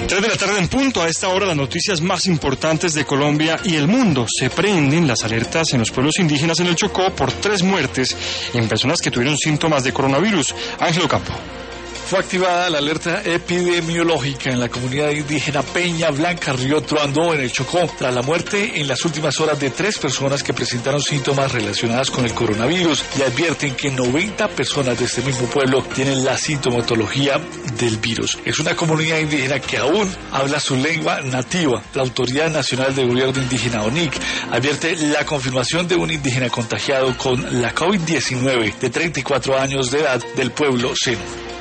3 de la tarde en punto. A esta hora las noticias más importantes de Colombia y el mundo. Se prenden las alertas en los pueblos indígenas en el Chocó por 3 muertes en personas que tuvieron síntomas de coronavirus. Ángel Campo. Fue activada la alerta epidemiológica en la comunidad indígena Peña Blanca Río Truandó en el Chocó, tras la muerte en las últimas horas de 3 personas que presentaron síntomas relacionadas con el coronavirus, y advierten que 90 personas de este mismo pueblo tienen la sintomatología del virus. Es una comunidad indígena que aún habla su lengua nativa. La Autoridad Nacional de Gobierno Indígena, ONIC, advierte la confirmación de un indígena contagiado con la COVID-19 de 34 años de edad del pueblo Seno.